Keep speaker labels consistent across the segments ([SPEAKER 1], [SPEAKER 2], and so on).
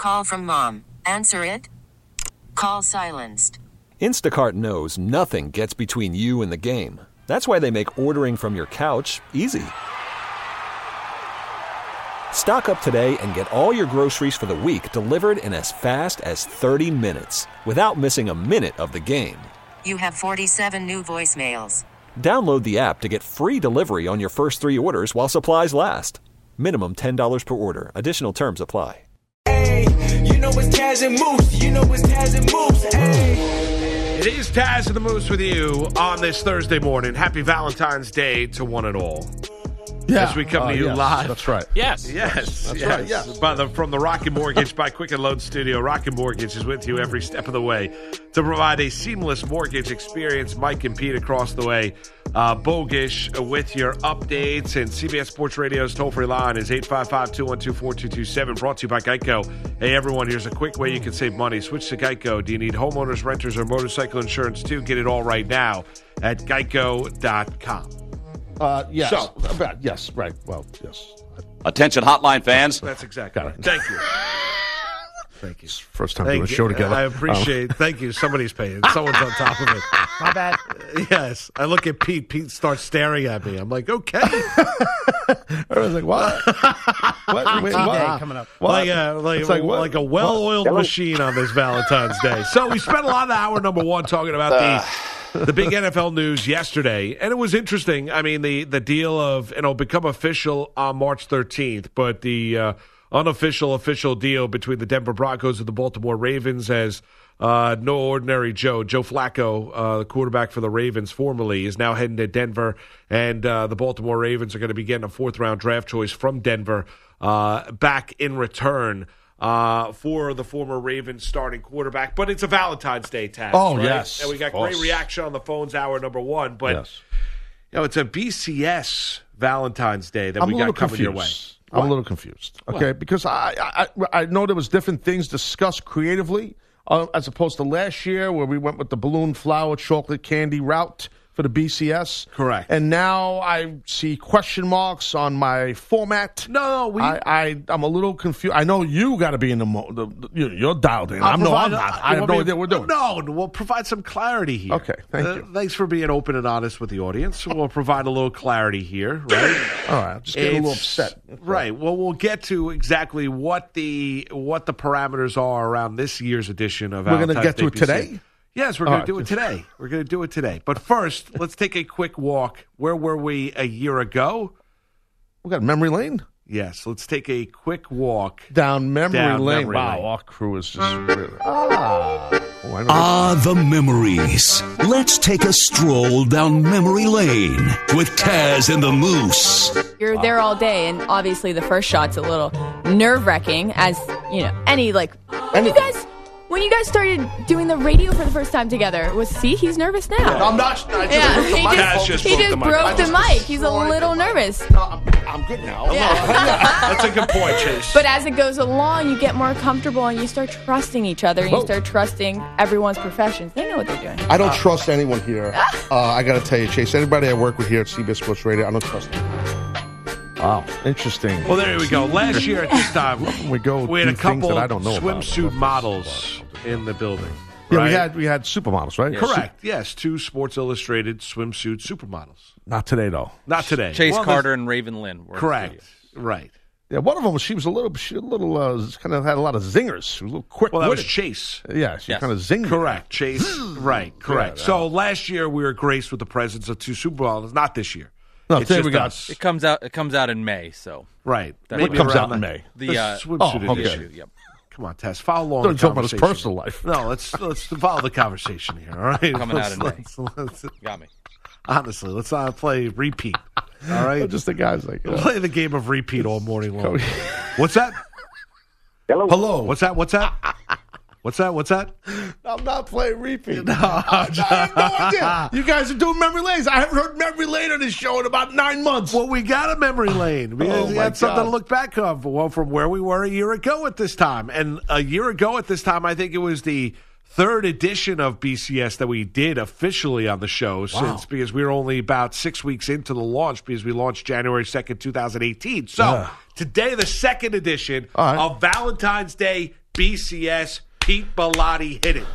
[SPEAKER 1] call from mom. Answer it. Call silenced.
[SPEAKER 2] Instacart knows nothing gets between you and the game. That's why they make ordering from your couch easy. Stock up today and get all your groceries for the week delivered in as fast as 30 minutes without missing a minute of the game.
[SPEAKER 1] You have 47 new voicemails.
[SPEAKER 2] Download the app to get free delivery on your first 3 orders while supplies last. Minimum $10 per order. Additional terms apply.
[SPEAKER 3] Hey, you know it's Taz and Moose. You know it's Taz and Moose. Hey.
[SPEAKER 4] It is Taz and the Moose with you on this Thursday morning. Happy Valentine's Day to one and all.
[SPEAKER 5] Yeah.
[SPEAKER 4] As we come to you
[SPEAKER 5] yes,
[SPEAKER 4] live.
[SPEAKER 5] That's right.
[SPEAKER 4] Yes.
[SPEAKER 5] That's right, yes.
[SPEAKER 4] From the Rocket Mortgage by Quicken Loan Studio. Rocket Mortgage is with you every step of the way to provide a seamless mortgage experience. Mike and Pete across the way. Bogish with your updates. And CBS Sports Radio's toll-free line is 855-212-4227. Brought to you by Geico. Hey, everyone, here's a quick way you can save money. Switch to Geico. Do you need homeowners, renters, or motorcycle insurance too? Get it all right now at geico.com.
[SPEAKER 5] Yes.
[SPEAKER 4] So,
[SPEAKER 5] yes, right. Well, yes.
[SPEAKER 6] Attention hotline fans.
[SPEAKER 4] That's exactly right. Thank you. Thank you.
[SPEAKER 5] First time doing a show together.
[SPEAKER 4] I appreciate Thank you. Somebody's paying. Someone's on top of it.
[SPEAKER 7] My bad.
[SPEAKER 4] Yes. I look at Pete. Pete starts staring at me. I'm like, okay.
[SPEAKER 5] I was like, what? What? Wait, what?
[SPEAKER 7] Coming up.
[SPEAKER 5] What?
[SPEAKER 4] Like a well-oiled machine on this Valentine's Day. So we spent a lot of hour number one talking about the big NFL news yesterday, and it was interesting. I mean, the deal of, and it'll become official on March 13th, but the unofficial official deal between the Denver Broncos and the Baltimore Ravens as no ordinary Joe Flacco, the quarterback for the Ravens formerly, is now heading to Denver, and the Baltimore Ravens are going to be getting a 4th-round draft choice from Denver back in return for the former Ravens starting quarterback. But it's a Valentine's Day tag.
[SPEAKER 5] Oh,
[SPEAKER 4] right?
[SPEAKER 5] yes.
[SPEAKER 4] And we got great reaction on the phones, hour number one. But,
[SPEAKER 5] yes.
[SPEAKER 4] It's a BCS Valentine's Day that we got coming your way.
[SPEAKER 5] I'm a little confused, okay? What? Because I know there was different things discussed creatively as opposed to last year where we went with the balloon flower chocolate candy route for the BCS.
[SPEAKER 4] Correct.
[SPEAKER 5] And now I see question marks on my format.
[SPEAKER 4] No,
[SPEAKER 5] I'm a little confused. I know you got to be in you're dialed in. I'm not. I have no idea what we're doing.
[SPEAKER 4] No, we'll provide some clarity here.
[SPEAKER 5] Okay, thank you.
[SPEAKER 4] Thanks for being open and honest with the audience. We'll provide a little clarity here, right?
[SPEAKER 5] All right, I'm just getting a little upset.
[SPEAKER 4] Right. Well, we'll get to exactly what the parameters are around this year's edition of
[SPEAKER 5] We're going to get to it today?
[SPEAKER 4] Yes, we're going to do it today. We're going to do it today. But first, let's take a quick walk. Where were we a year ago?
[SPEAKER 5] We got memory lane?
[SPEAKER 4] Yes, let's take a quick walk.
[SPEAKER 5] Down memory lane.
[SPEAKER 4] Wow,
[SPEAKER 5] our crew is just really...
[SPEAKER 8] the memories. Let's take a stroll down memory lane with Taz and the Moose.
[SPEAKER 9] You're there all day, and obviously the first shot's a little nerve-wracking, as, When you guys started doing the radio for the first time together, he's nervous now.
[SPEAKER 5] I'm not.
[SPEAKER 9] He just broke the mic. He's a little nervous.
[SPEAKER 5] No, I'm good now.
[SPEAKER 4] That's a good point, Chase.
[SPEAKER 9] But as it goes along, you get more comfortable and you start trusting each other and you start trusting everyone's professions. They know what they're doing.
[SPEAKER 5] I don't trust anyone here. I got to tell you, Chase, anybody I work with here at CBS Sports Radio, I don't trust them. Wow, interesting.
[SPEAKER 4] Well, there we go. Last year at this time, we had a couple swimsuit models in the building.
[SPEAKER 5] Yeah,
[SPEAKER 4] right?
[SPEAKER 5] we had supermodels, right?
[SPEAKER 4] Correct. Yes, 2 Sports Illustrated swimsuit supermodels.
[SPEAKER 5] Not today, though.
[SPEAKER 4] Not today.
[SPEAKER 10] Chase Carter and Raven Lynn.
[SPEAKER 4] Correct. Right.
[SPEAKER 5] Yeah, one of them she was a little kind of had a lot of zingers. She was a little quick.
[SPEAKER 4] Well, that was Chase.
[SPEAKER 5] Yeah, she kind of zinged.
[SPEAKER 4] Correct, Chase. Right, correct. Yeah, so last year we were graced with the presence of 2 supermodels. Not this year.
[SPEAKER 5] No, today we got.
[SPEAKER 10] It comes out in May. So
[SPEAKER 4] right.
[SPEAKER 5] What comes out in May?
[SPEAKER 10] The
[SPEAKER 4] swimsuit edition.
[SPEAKER 10] Yep.
[SPEAKER 4] Come on, Tess. Follow along.
[SPEAKER 5] Don't talk about his personal life.
[SPEAKER 4] No, let's follow the conversation here. All right,
[SPEAKER 10] coming out in May. Got me.
[SPEAKER 4] Honestly, let's play repeat. All right,
[SPEAKER 5] just the guys like
[SPEAKER 4] play the game of repeat all morning long. What's that?
[SPEAKER 5] Hello.
[SPEAKER 4] What's that? What's that?
[SPEAKER 5] I'm not playing repeat. No, I have no idea. You guys are doing memory lanes. I haven't heard memory lane on this show in about 9 months.
[SPEAKER 4] Well, we got a memory lane. We had something to look back on from where we were a year ago at this time. And a year ago at this time, I think it was the 3rd edition of BCS that we did officially on the show because we were only about 6 weeks into the launch because we launched January 2nd, 2018. So today, the 2nd edition of Valentine's Day BCS Pete Bellotti hit it.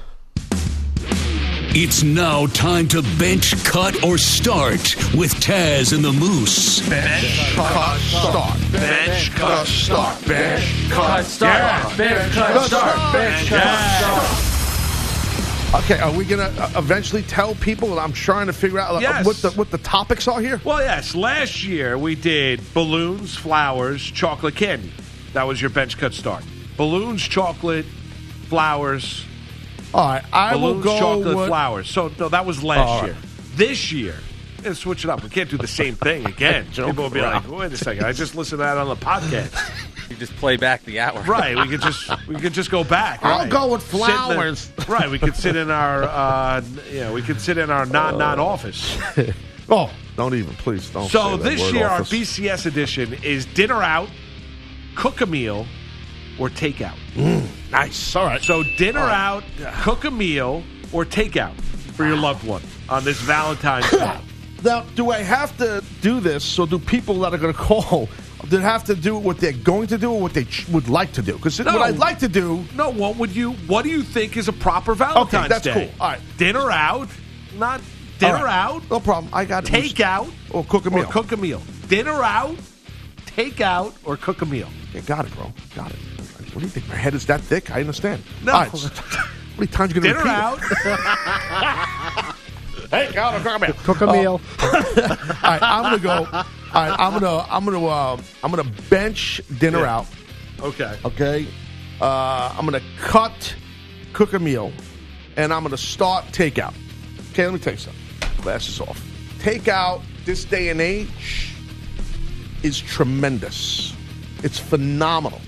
[SPEAKER 8] It's now time to bench, cut, or start with Taz and the Moose.
[SPEAKER 5] Bench, cut, start.
[SPEAKER 4] Bench, cut, start.
[SPEAKER 5] Bench, cut, start. Bench, cut, start. Bench, cut, start. Okay, are we going to eventually tell people? I'm trying to figure out what the topics are here.
[SPEAKER 4] Well, yes. Last year we did balloons, flowers, chocolate candy. That was your bench cut start. Balloons, chocolate, flowers.
[SPEAKER 5] All right, I will
[SPEAKER 4] balloons,
[SPEAKER 5] go
[SPEAKER 4] chocolate,
[SPEAKER 5] with
[SPEAKER 4] flowers. So, no, that was last year. This year, let's switch it up. We can't do the same thing again. People will be like, wait a second, I just listened to that on the podcast.
[SPEAKER 10] You just play back the hour.
[SPEAKER 4] Right, we could just go back.
[SPEAKER 5] I'll
[SPEAKER 4] right.
[SPEAKER 5] go with flowers.
[SPEAKER 4] Right, we could sit in our non-office.
[SPEAKER 5] Oh, don't even, please don't.
[SPEAKER 4] So
[SPEAKER 5] say that
[SPEAKER 4] this
[SPEAKER 5] word
[SPEAKER 4] year,
[SPEAKER 5] office.
[SPEAKER 4] our BCS edition is dinner out, cook a meal, or takeout.
[SPEAKER 5] Nice. All right.
[SPEAKER 4] So dinner out, cook a meal, or takeout for your loved one on this Valentine's Day.
[SPEAKER 5] Now, do I have to do this, or do people that are going to call, do they have to do what they're going to do or what they would like to do? Because what I'd like to do...
[SPEAKER 4] No, what do you think is a proper Valentine's Day?
[SPEAKER 5] Okay, that's cool. All right.
[SPEAKER 4] Dinner out, not dinner out.
[SPEAKER 5] No problem. I got it.
[SPEAKER 4] Take out.
[SPEAKER 5] Or cook a meal.
[SPEAKER 4] Or cook a meal. Dinner out, take out, or cook a meal.
[SPEAKER 5] Yeah, got it, bro. Got it. What do you think? My head is that thick? I understand.
[SPEAKER 4] No.
[SPEAKER 5] All right. How many times are you going to
[SPEAKER 4] Dinner
[SPEAKER 5] repeat
[SPEAKER 4] out.
[SPEAKER 5] Take out or cook a meal.
[SPEAKER 7] Cook a meal.
[SPEAKER 5] All right, I'm going to go. All right, I'm gonna bench dinner out.
[SPEAKER 4] Okay.
[SPEAKER 5] Okay. I'm gonna cook a meal, and I'm gonna start takeout. Okay, let me tell you something. Glasses off. Takeout this day and age is tremendous. It's phenomenal.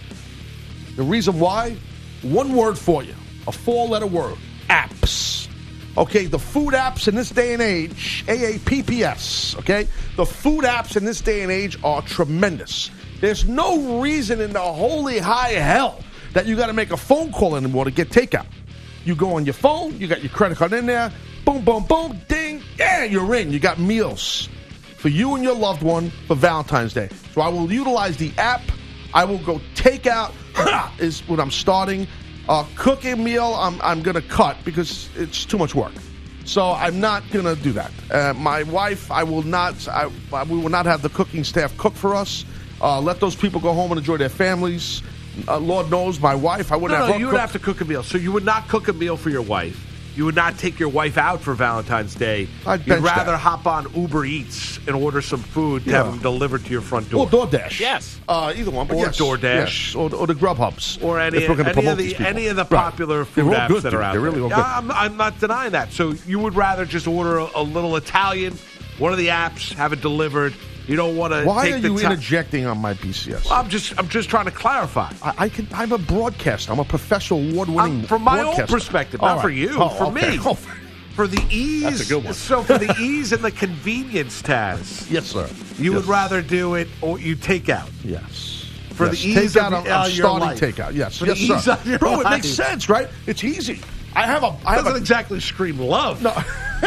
[SPEAKER 5] The reason why? One word for you. A 4-letter word. Apps. Okay, the food apps in this day and age, AAPPS, okay? The food apps in this day and age are tremendous. There's no reason in the holy high hell that you got to make a phone call anymore to get takeout. You go on your phone, you got your credit card in there, boom, boom, boom, ding, yeah, you're in. You got meals for you and your loved one for Valentine's Day. So I will utilize the app. I will go takeout is what I'm starting. Cooking meal, I'm going to cut because it's too much work. So I'm not going to do that. My wife, we will not have the cooking staff cook for us. Let those people go home and enjoy their families. Lord knows, my wife, I wouldn't have her
[SPEAKER 4] you would have to cook a meal. So you would not cook a meal for your wife. You would not take your wife out for Valentine's Day.
[SPEAKER 5] I'd
[SPEAKER 4] You'd
[SPEAKER 5] bench
[SPEAKER 4] rather
[SPEAKER 5] that.
[SPEAKER 4] hop on Uber Eats and order some food to have them delivered to your front door.
[SPEAKER 5] Or DoorDash.
[SPEAKER 10] Yes.
[SPEAKER 5] Either one. But
[SPEAKER 4] Or
[SPEAKER 5] yes,
[SPEAKER 4] DoorDash.
[SPEAKER 5] Yes. Or the Grubhubs.
[SPEAKER 4] Or any
[SPEAKER 5] if we're gonna promote these people.
[SPEAKER 4] of the
[SPEAKER 5] Right.
[SPEAKER 4] popular food
[SPEAKER 5] They're all
[SPEAKER 4] apps
[SPEAKER 5] good,
[SPEAKER 4] that are
[SPEAKER 5] dude.
[SPEAKER 4] out
[SPEAKER 5] They're
[SPEAKER 4] there.
[SPEAKER 5] really all good.
[SPEAKER 4] I'm not denying that. So you would rather just order a little Italian, one of the apps, have it delivered. You don't want to.
[SPEAKER 5] Why
[SPEAKER 4] take
[SPEAKER 5] are
[SPEAKER 4] the
[SPEAKER 5] you
[SPEAKER 4] time.
[SPEAKER 5] interjecting on my BCS?
[SPEAKER 4] I'm just trying to clarify.
[SPEAKER 5] I'm a broadcaster. I'm a professional award-winning
[SPEAKER 4] From my own
[SPEAKER 5] broadcaster.
[SPEAKER 4] perspective,
[SPEAKER 5] All
[SPEAKER 4] not for
[SPEAKER 5] right.
[SPEAKER 4] you,
[SPEAKER 5] Oh,
[SPEAKER 4] for
[SPEAKER 5] okay.
[SPEAKER 4] me.
[SPEAKER 5] Oh,
[SPEAKER 4] For the ease.
[SPEAKER 5] That's a good one.
[SPEAKER 4] So for the ease and the convenience, Taz,
[SPEAKER 5] yes, sir.
[SPEAKER 4] you
[SPEAKER 5] Yes.
[SPEAKER 4] would rather do it or you take out.
[SPEAKER 5] Yes.
[SPEAKER 4] For
[SPEAKER 5] Yes.
[SPEAKER 4] the ease
[SPEAKER 5] takeout,
[SPEAKER 4] of
[SPEAKER 5] I'm
[SPEAKER 4] your
[SPEAKER 5] starting
[SPEAKER 4] life.
[SPEAKER 5] takeout. Yes,
[SPEAKER 4] For the
[SPEAKER 5] yes,
[SPEAKER 4] ease
[SPEAKER 5] sir.
[SPEAKER 4] of your
[SPEAKER 5] Bro, it
[SPEAKER 4] life.
[SPEAKER 5] makes sense, right? It's easy. I have
[SPEAKER 4] Doesn't
[SPEAKER 5] a
[SPEAKER 4] exactly scream love.
[SPEAKER 5] no,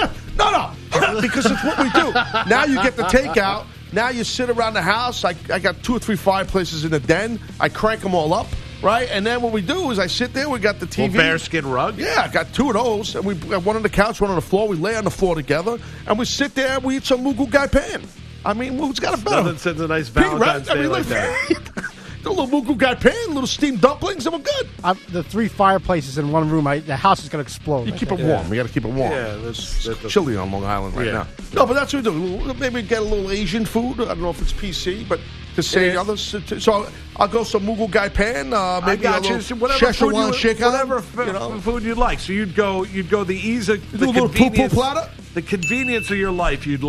[SPEAKER 5] no, because it's what we do. Now you get the takeout. Now you sit around the house. I got 2 or 3 fireplaces in the den. I crank them all up, right? And then what we do is I sit there. We got the TV.
[SPEAKER 4] Well, bearskin rug.
[SPEAKER 5] Yeah, I got 2 of those. And we got one on the couch, one on the floor. We lay on the floor together. And we sit there and we eat some Mugu Gai Pan. I mean, who's got a better?
[SPEAKER 4] Nothing sends a nice
[SPEAKER 5] Pete,
[SPEAKER 4] Valentine's
[SPEAKER 5] right?
[SPEAKER 4] Day like that.
[SPEAKER 5] A little Mugu Gai Pan, little steamed dumplings, and we're good.
[SPEAKER 7] The 3 fireplaces in one room, the house is going to explode.
[SPEAKER 5] You
[SPEAKER 7] I
[SPEAKER 5] keep
[SPEAKER 7] think.
[SPEAKER 5] it warm. You got to keep it warm.
[SPEAKER 4] Yeah, that's
[SPEAKER 5] Chilly on Long Island right
[SPEAKER 4] Yeah.
[SPEAKER 5] now. No, but that's what we do. Maybe get a little Asian food. I don't know if it's PC, but to say
[SPEAKER 4] Yes.
[SPEAKER 5] others. So I'll go some Mugu Gai Pan. Maybe
[SPEAKER 4] I got
[SPEAKER 5] a
[SPEAKER 4] you.
[SPEAKER 5] little
[SPEAKER 4] So whatever food
[SPEAKER 5] Szechuan chicken.
[SPEAKER 4] whatever food you'd like. So you'd go the ease of
[SPEAKER 5] You
[SPEAKER 4] the
[SPEAKER 5] do a little
[SPEAKER 4] convenience.
[SPEAKER 5] poo-poo platter?
[SPEAKER 4] The convenience of your life. You'd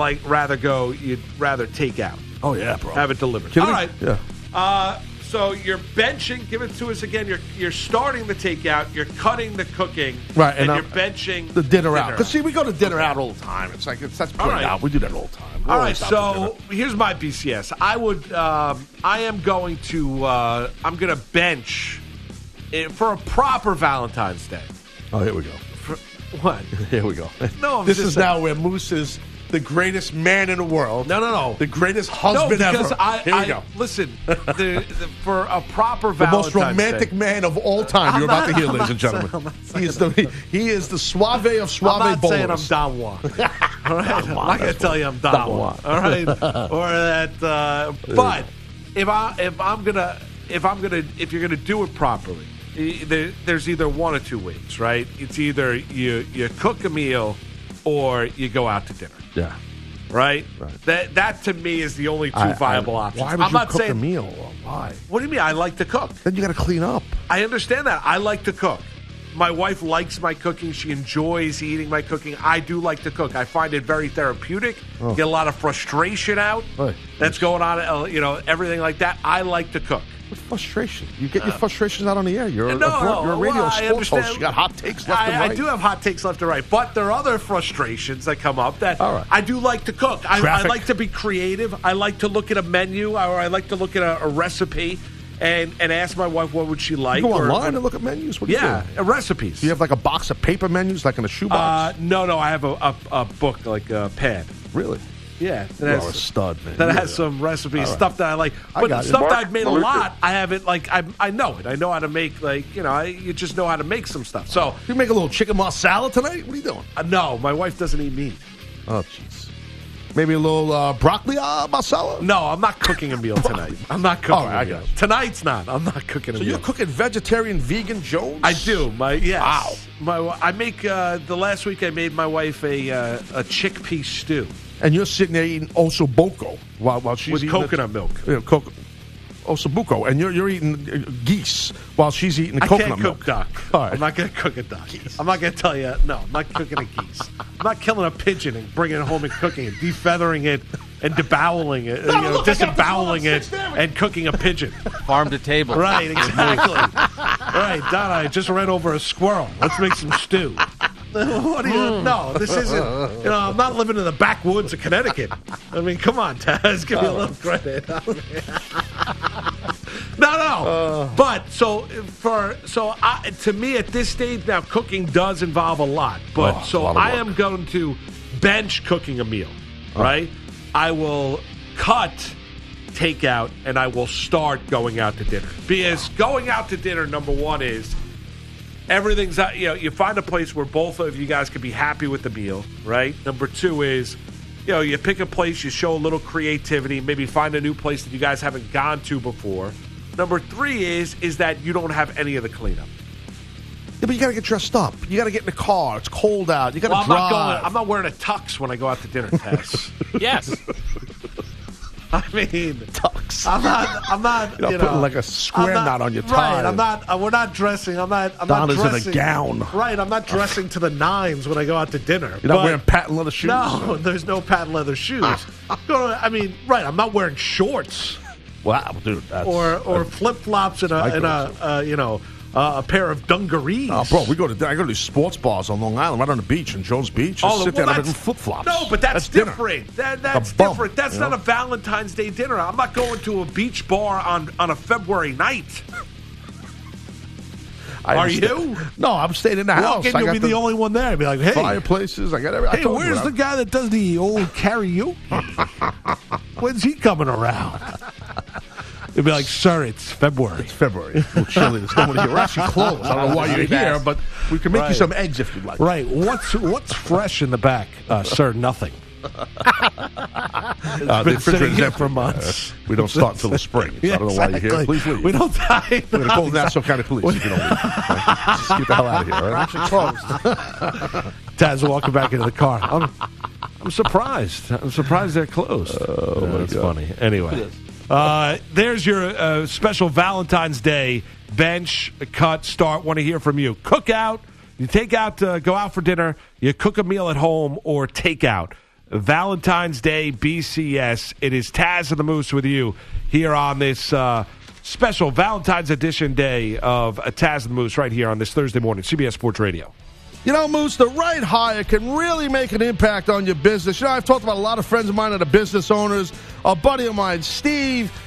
[SPEAKER 4] rather take out.
[SPEAKER 5] Oh yeah, bro.
[SPEAKER 4] Have it delivered.
[SPEAKER 5] Kidding
[SPEAKER 4] All
[SPEAKER 5] me?
[SPEAKER 4] right.
[SPEAKER 5] Yeah.
[SPEAKER 4] So you're benching. Give it to us again. You're starting the takeout. You're cutting the cooking.
[SPEAKER 5] Right,
[SPEAKER 4] And
[SPEAKER 5] and
[SPEAKER 4] you're benching
[SPEAKER 5] The dinner out. Because see, we go to dinner out all the time. That's put
[SPEAKER 4] All
[SPEAKER 5] it
[SPEAKER 4] right.
[SPEAKER 5] out. We do that all the time. We're
[SPEAKER 4] All right,
[SPEAKER 5] always out to dinner.
[SPEAKER 4] so here's my BCS. I am going to I'm going to bench it for a proper Valentine's Day.
[SPEAKER 5] Oh, here we go.
[SPEAKER 4] What?
[SPEAKER 5] Here we go.
[SPEAKER 4] No, I'm
[SPEAKER 5] this
[SPEAKER 4] just
[SPEAKER 5] is
[SPEAKER 4] saying.
[SPEAKER 5] now where Moose is the greatest man in the world.
[SPEAKER 4] No.
[SPEAKER 5] The greatest husband
[SPEAKER 4] because
[SPEAKER 5] ever. Here we go.
[SPEAKER 4] Listen, for a proper
[SPEAKER 5] The
[SPEAKER 4] Valentine's
[SPEAKER 5] most romantic
[SPEAKER 4] Day,
[SPEAKER 5] man of all time. You're about to hear, ladies and gentlemen. He is the suave of suave
[SPEAKER 4] I'm not
[SPEAKER 5] bowlers.
[SPEAKER 4] saying I'm Don Juan. All right? I'm not going to tell you I'm Don Juan. All right? Or that. But if you're gonna do it properly, there's either one or two ways, right? It's either you cook a meal or you go out to dinner.
[SPEAKER 5] Yeah.
[SPEAKER 4] Right? That to me is the only two viable options.
[SPEAKER 5] Why would you cook a meal? Why?
[SPEAKER 4] What do you mean? I like to cook.
[SPEAKER 5] Then you got to clean up.
[SPEAKER 4] I understand that. I like to cook. My wife likes my cooking. She enjoys eating my cooking. I do like to cook. I find it very therapeutic. Get a lot of frustration out that's going on, everything like that. I like to cook.
[SPEAKER 5] What frustration? You get your frustrations out on the air. You're a radio
[SPEAKER 4] well,
[SPEAKER 5] sports host. You got hot takes left and right.
[SPEAKER 4] I do have hot takes left and right, but there are other frustrations that come up that I do like to cook. I like to be creative. I like to look at a menu, or I like to look at a recipe and ask my wife what would she like.
[SPEAKER 5] You go online and look at menus? What do you do?
[SPEAKER 4] Recipes.
[SPEAKER 5] Do you have like a box of paper menus, like in a shoebox?
[SPEAKER 4] No, I have a book, like a pad.
[SPEAKER 5] Really?
[SPEAKER 4] Yeah.
[SPEAKER 5] You're a stud, man.
[SPEAKER 4] That has some recipes, stuff that I like. But stuff that I've made a lot, I haven't, I know it. I know how to make, you just know how to make some stuff. So
[SPEAKER 5] you make a little chicken marsala tonight? What are you doing?
[SPEAKER 4] No, my wife doesn't eat meat.
[SPEAKER 5] Oh, jeez. Maybe a little broccoli marsala?
[SPEAKER 4] No, I'm not cooking a meal tonight. I'm not cooking
[SPEAKER 5] All right,
[SPEAKER 4] a meal. Tonight's not. I'm not cooking a meal.
[SPEAKER 5] So you're cooking vegetarian, vegan Jones?
[SPEAKER 4] I do.
[SPEAKER 5] Wow.
[SPEAKER 4] I make, the last week I made my wife a chickpea stew.
[SPEAKER 5] And you're sitting there eating ossobuco while she's eating
[SPEAKER 4] coconut milk.
[SPEAKER 5] Ossobuco, and you're eating geese while she's eating the coconut milk.
[SPEAKER 4] I can't cook duck. I'm not going to cook a duck. I'm not going to tell you. No, I'm not cooking a geese. I'm not killing a pigeon and bringing it home and cooking it, defeathering it and deboweling it, disemboweling it, and cooking a pigeon.
[SPEAKER 10] Farm to table.
[SPEAKER 4] Right, exactly. Right, Don, I just ran over a squirrel. Let's make some stew. What do you? No, this isn't. I'm not living in the backwoods of Connecticut. I mean, come on, Taz, give me a little credit. No. But to me at this stage now, cooking does involve a lot. But I am going to bench cooking a meal. Right? I will cut takeout and I will start going out to dinner. Because going out to dinner, number one is. Everything's out, you find a place where both of you guys can be happy with the meal, right? Number two is, you pick a place, you show a little creativity, maybe find a new place that you guys haven't gone to before. Number three is that you don't have any of the cleanup.
[SPEAKER 5] Yeah, but you got to get dressed up. You got to get in the car. It's cold out. You got to drive.
[SPEAKER 4] I'm not wearing a tux when I go out to dinner, Tess.
[SPEAKER 10] Yes.
[SPEAKER 4] I mean,
[SPEAKER 5] tux.
[SPEAKER 4] I'm not.
[SPEAKER 5] Putting like a square knot on your tie.
[SPEAKER 4] Right. I'm not. We're not dressing. I'm not
[SPEAKER 5] dressing in a gown.
[SPEAKER 4] Right. I'm not dressing to the nines when I go out to dinner.
[SPEAKER 5] You're not wearing patent leather shoes.
[SPEAKER 4] No, there's no patent leather shoes. I'm not wearing shorts.
[SPEAKER 5] Wow, dude.
[SPEAKER 4] Or flip flops and a pair of dungarees.
[SPEAKER 5] Oh, bro, I go to these sports bars on Long Island, right on the beach in Jones Beach. Sit there in flip flops.
[SPEAKER 4] No, but that's different. That's different. That's not a Valentine's Day dinner. I'm not going to a beach bar on a February night. Are you?
[SPEAKER 5] No, I'm staying in the house.
[SPEAKER 4] You'll be the only one there. I'd be like, hey.
[SPEAKER 5] Fireplaces. I got everything.
[SPEAKER 4] Hey, where's the guy that does the old karaoke? When's he coming around? You'd be like, sir, it's February.
[SPEAKER 5] It's February. It's a little chilly. There's nobody here. We're actually closed. I don't know why you're here, but we can make you some eggs if you'd like.
[SPEAKER 4] Right. What's fresh in the back? Sir, nothing. It's been sitting here for months.
[SPEAKER 5] We don't start until the spring. I don't know why you're here. Please leave.
[SPEAKER 4] We don't die.
[SPEAKER 5] We're going to call the Nassau County Police if you don't leave. Just get the hell out of here. Right?
[SPEAKER 7] Actually closed.
[SPEAKER 4] Taz walking back into the car. I'm surprised. I'm surprised they're closed. Oh, that's funny. Anyway. There's your special Valentine's Day bench, cut, start. Want to hear from you. Cook out. You take out, go out for dinner. You cook a meal at home or take out. Valentine's Day BCS. It is Taz and the Moose with you here on this special Valentine's edition day of Taz and the Moose right here on this Thursday morning, CBS Sports Radio.
[SPEAKER 5] You know, Moose, the right hire can really make an impact on your business. I've talked about a lot of friends of mine that are business owners. A buddy of mine, Steve,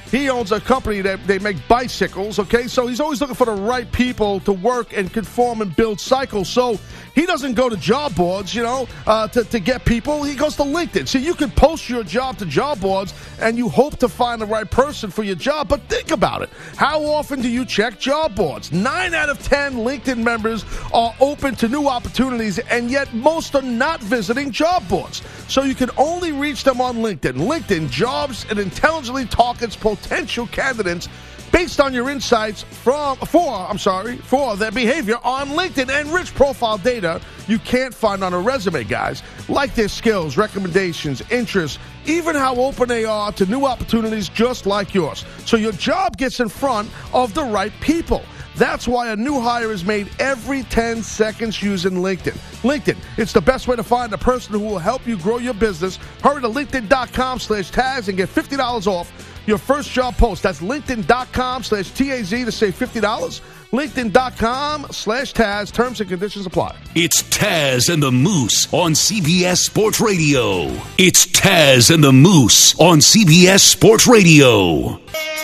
[SPEAKER 5] He owns a company that they make bicycles, okay? So he's always looking for the right people to work and conform and build cycles. So he doesn't go to job boards, to get people. He goes to LinkedIn. So you can post your job to job boards and you hope to find the right person for your job. But think about it. How often do you check job boards? 9 out of 10 LinkedIn members are open to new opportunities, and yet most are not visiting job boards. So you can only reach them on LinkedIn. LinkedIn Jobs and intelligently targets potential candidates based on your insights for their behavior on LinkedIn and rich profile data you can't find on a resume, guys, like their skills, recommendations, interests, even how open they are to new opportunities just like yours. So your job gets in front of the right people. That's why a new hire is made every 10 seconds using LinkedIn. LinkedIn, it's the best way to find a person who will help you grow your business. Hurry to LinkedIn.com/Taz and get $50 off your first job post. That's LinkedIn.com/TAZ to save $50. LinkedIn.com/Taz. Terms and conditions apply.
[SPEAKER 8] It's Taz and the Moose on CBS Sports Radio. It's Taz and the Moose on CBS Sports Radio.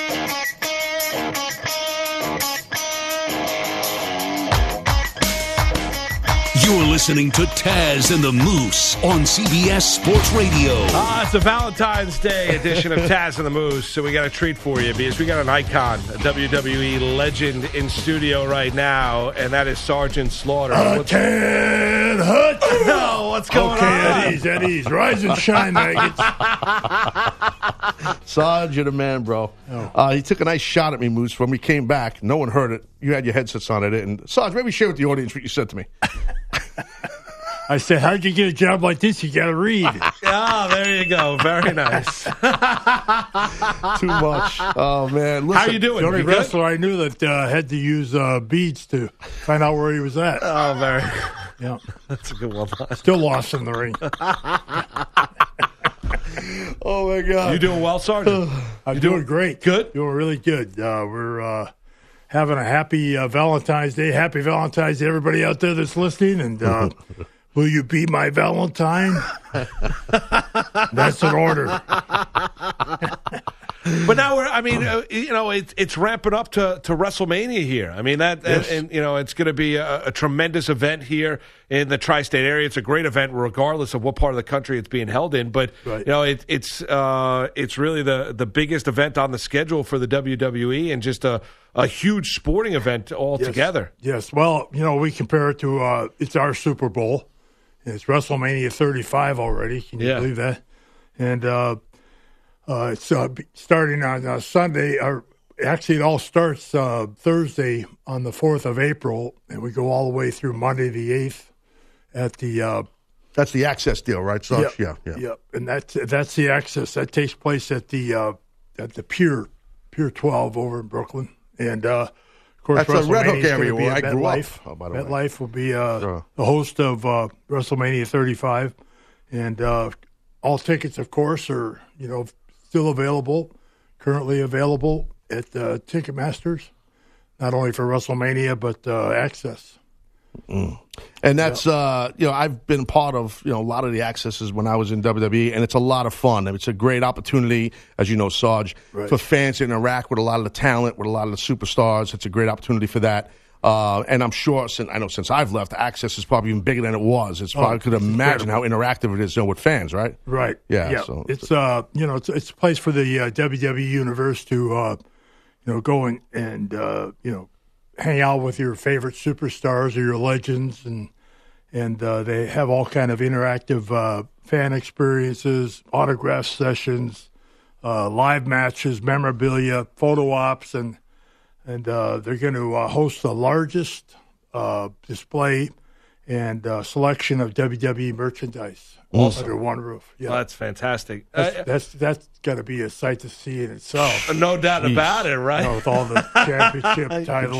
[SPEAKER 8] You're listening to Taz and the Moose on CBS Sports Radio.
[SPEAKER 4] It's a Valentine's Day edition of Taz and the Moose, so we got a treat for you because we got an icon, a WWE legend in studio right now, and that is Sergeant Slaughter.
[SPEAKER 11] Ted Hutch.
[SPEAKER 4] No, what's going on?
[SPEAKER 11] At ease. Rise and shine, maggots.
[SPEAKER 5] Sarge, you're the man, bro. He took a nice shot at me, Moose, when we came back. No one heard it. You had your headsets on, I didn't. Sarge, maybe share with the audience what you said to me.
[SPEAKER 11] I said, how'd you get a job like this? You got to read.
[SPEAKER 4] There you go. Very nice.
[SPEAKER 5] Too much. Oh, man. Listen,
[SPEAKER 4] how you doing?
[SPEAKER 11] The only wrestler I knew that had to use beads to find out where he was at.
[SPEAKER 4] Oh, very.
[SPEAKER 11] Yeah.
[SPEAKER 4] That's a good one.
[SPEAKER 11] Still lost in the ring.
[SPEAKER 5] Oh, my God.
[SPEAKER 4] You doing well, Sergeant?
[SPEAKER 11] I'm doing great.
[SPEAKER 4] Good?
[SPEAKER 11] Doing really good. We're having a happy Valentine's Day. Happy Valentine's Day, everybody out there that's listening. And will you be my Valentine? That's an order.
[SPEAKER 4] But now it's ramping up to WrestleMania here. I mean
[SPEAKER 11] Yes.
[SPEAKER 4] and it's going to be a tremendous event here in the tri-state area. It's a great event regardless of what part of the country it's being held in. But
[SPEAKER 11] right.
[SPEAKER 4] It's really the biggest event on the schedule for the WWE and just a huge sporting event altogether.
[SPEAKER 11] Yes. Well, we compare it to it's our Super Bowl. It's WrestleMania 35 already. Can you believe that? And it's starting on Sunday. Actually, it all starts Thursday on the 4th of April, and we go all the way through Monday the 8th at the
[SPEAKER 5] that's the Access deal, right, Sarge? Yeah.
[SPEAKER 11] And that's the Access. That takes place at the Pier 12 over in Brooklyn. And, of course,
[SPEAKER 5] that's the Red Hook area where I grew up.
[SPEAKER 11] MetLife will be the host of WrestleMania 35. And all tickets, of course, are, still available, currently available at Ticketmasters, not only for WrestleMania, but Access.
[SPEAKER 5] Mm. And that's, I've been part of, a lot of the Accesses when I was in WWE, and it's a lot of fun. It's a great opportunity, as you know, Sarge, for fans to interact with a lot of the talent, with a lot of the superstars. It's a great opportunity for that. And I'm sure, since I've left, Access is probably even bigger than it was. I could imagine how interactive it is with fans, right?
[SPEAKER 11] Right.
[SPEAKER 5] Yeah.
[SPEAKER 11] So it's it's a place for the WWE universe to go and hang out with your favorite superstars or your legends, and they have all kind of interactive fan experiences, autograph sessions, live matches, memorabilia, photo ops, and they're going to host the largest display and selection of WWE merchandise under one roof. Yeah,
[SPEAKER 4] well, that's fantastic.
[SPEAKER 11] That's got to be a sight to see in itself.
[SPEAKER 4] No doubt about it, right?
[SPEAKER 11] With all the championship titles.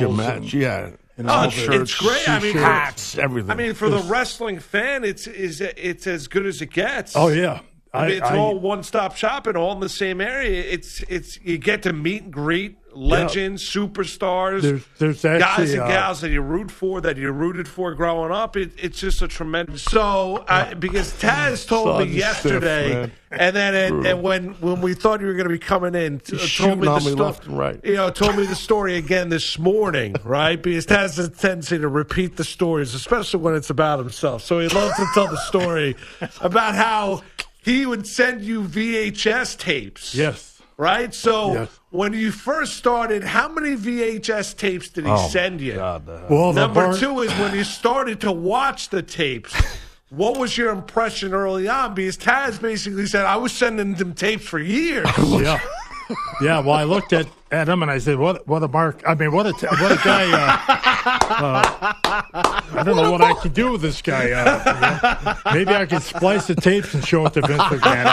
[SPEAKER 4] It's great. I mean,
[SPEAKER 5] hats, everything.
[SPEAKER 4] I mean, for the wrestling fan, it's as good as it gets.
[SPEAKER 11] Oh yeah.
[SPEAKER 4] I mean, it's all one-stop shopping, all in the same area. It's you get to meet and greet legends, superstars,
[SPEAKER 11] there's actually,
[SPEAKER 4] guys and gals that you root for, that you rooted for growing up. It's just a tremendous. So because Taz told me yesterday, and then and when we thought you were going to be coming in, told me the story
[SPEAKER 5] left and right.
[SPEAKER 4] Told me the story again this morning, right? Because Taz has a tendency to repeat the stories, especially when it's about himself. So he loves to tell the story about how he would send you VHS tapes.
[SPEAKER 11] Yes.
[SPEAKER 4] Right? So when you first started, how many VHS tapes did he send you?
[SPEAKER 11] Well,
[SPEAKER 4] Number two is when you started to watch the tapes, what was your impression early on? Because Taz basically said, I was sending them tapes for years.
[SPEAKER 11] Yeah. Yeah, well, I looked at him and I said, what a mark. I mean, what a guy. I don't know what I can do with this guy. Maybe I could splice the tapes and show it to Vince McMahon.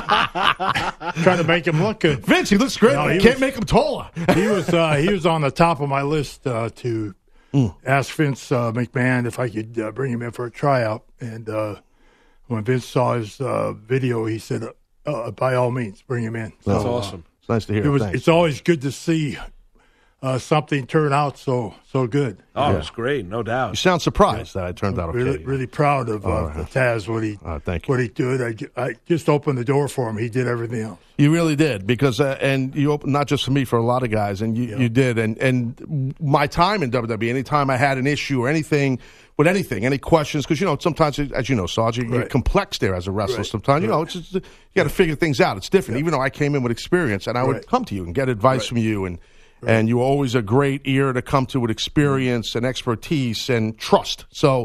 [SPEAKER 11] I don't know. Trying to make him look good.
[SPEAKER 5] Vince, he looks great. No, can't make him taller.
[SPEAKER 11] He was on the top of my list to ask Vince McMahon if I could bring him in for a tryout. And when Vince saw his video, he said, by all means, bring him in.
[SPEAKER 4] That's awesome.
[SPEAKER 5] It's nice to hear.
[SPEAKER 11] It's always good to see something turn out so good.
[SPEAKER 4] Oh, it's great, no doubt.
[SPEAKER 5] You sound surprised that it turned out okay.
[SPEAKER 11] Really proud of Taz, what he did. I just opened the door for him. He did everything else.
[SPEAKER 5] You really did, because and you opened not just for me, for a lot of guys, and you did. And my time in WWE, anytime I had an issue or anything with anything, any questions, because sometimes, as you know, Sarge, you get complex there as a wrestler. Sometimes it's just, you got to figure things out. It's different. Even though I came in with experience, and I would come to you and get advice from you, and you were always a great ear to come to with experience and expertise and trust. So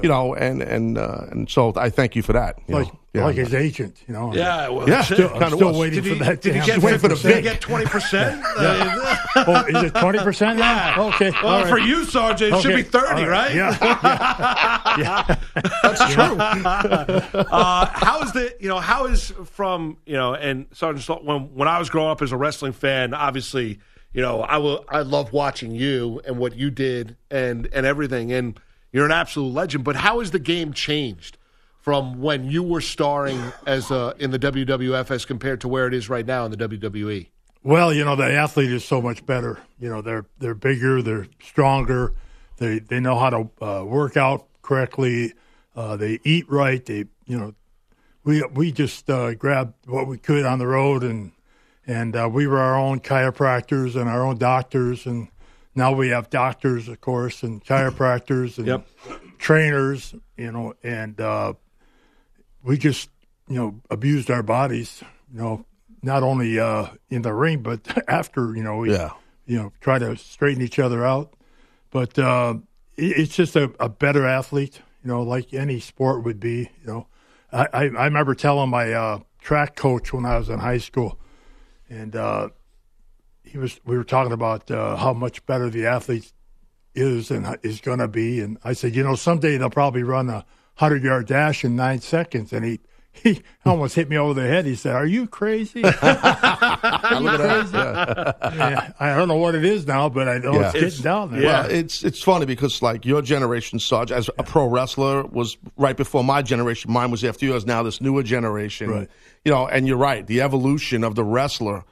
[SPEAKER 5] and so I thank you for that.
[SPEAKER 11] Like his agent,
[SPEAKER 4] Yeah, well,
[SPEAKER 11] I'm still waiting for that.
[SPEAKER 4] Did he get 20%?
[SPEAKER 11] Oh, is it 20% now? Okay.
[SPEAKER 4] Well,
[SPEAKER 11] right.
[SPEAKER 4] for you, Sergeant, it should be 30, right?
[SPEAKER 11] Yeah.
[SPEAKER 5] That's true.
[SPEAKER 4] How is from and Sergeant, when I was growing up as a wrestling fan, obviously, I love watching you and what you did and everything, and you're an absolute legend. But how has the game changed from when you were starring in the WWF as compared to where it is right now in the WWE?
[SPEAKER 11] Well, the athlete is so much better. They're bigger, they're stronger, they know how to work out correctly, they eat right. We just grabbed what we could on the road, and we were our own chiropractors and our own doctors, and now we have doctors, of course, and chiropractors and trainers, and we just, abused our bodies, not only in the ring, but after, we try to straighten each other out. But it's just a better athlete, like any sport would be. I remember telling my track coach when I was in high school, and we were talking about how much better the athlete is and is going to be. And I said, someday they'll probably run a 100-yard dash in 9 seconds. And he almost hit me over the head. He said, "Are you crazy?" Are you crazy? Yeah, I don't know what it is now, but I know it's getting down there.
[SPEAKER 5] Well, it's funny because, like, your generation, Sarge, as a pro wrestler, was right before my generation. Mine was after yours. Now this newer generation,
[SPEAKER 11] right.
[SPEAKER 5] And you're right. The evolution of the wrestler,